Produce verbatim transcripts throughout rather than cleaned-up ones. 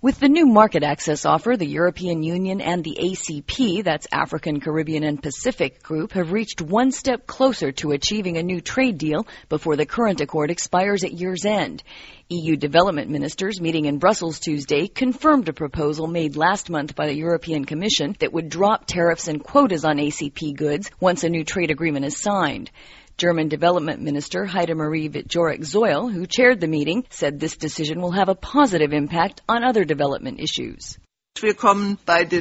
With the new market access offer, the European Union and the A C P, that's African, Caribbean, and Pacific Group, have reached one step closer to achieving a new trade deal before the current accord expires at year's end. E U development ministers meeting in Brussels Tuesday confirmed a proposal made last month by the European Commission that would drop tariffs and quotas on A C P goods once a new trade agreement is signed. German Development Minister Heidemarie Witt-Jorik-Zoel, who chaired the meeting, said this decision will have a positive impact on other development issues. We'll be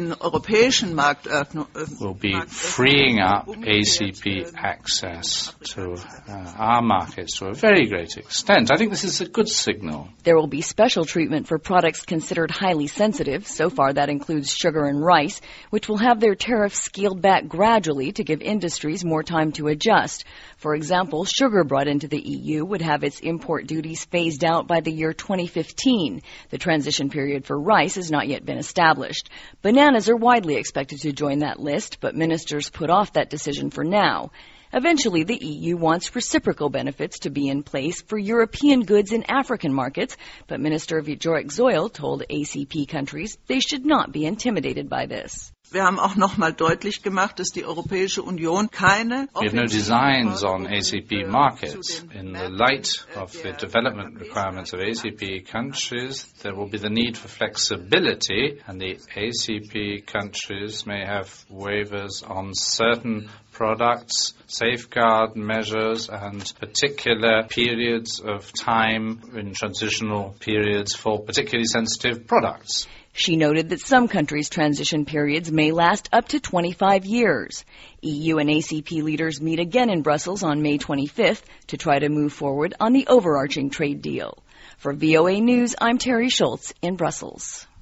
freeing up A C P access to uh, our markets to a very great extent. I think this is a good signal. There will be special treatment for products considered highly sensitive. So far, that includes sugar and rice, which will have their tariffs scaled back gradually to give industries more time to adjust. For example, sugar brought into the E U would have its import duties phased out by the year twenty fifteen. The transition period for rice has not yet been established. Bananas are widely expected to join that list, but ministers put off that decision for now. Eventually, the E U wants reciprocal benefits to be in place for European goods in African markets, but Minister Witt-Jorik-Zoel told A C P countries they should not be intimidated by this. Wir haben auch noch mal deutlich gemacht, dass die Europäische Union keine We have no designs on A C P markets. In the light of the development requirements of A C P countries, there will be the need for flexibility, and the A C P countries may have waivers on certain products, safeguard measures, and particular periods of time in transitional periods for particularly sensitive products. She noted that some countries' transition periods may last up to twenty-five years. E U and A C P leaders meet again in Brussels on May twenty-fifth to try to move forward on the overarching trade deal. For V O A News, I'm Terry Schultz in Brussels.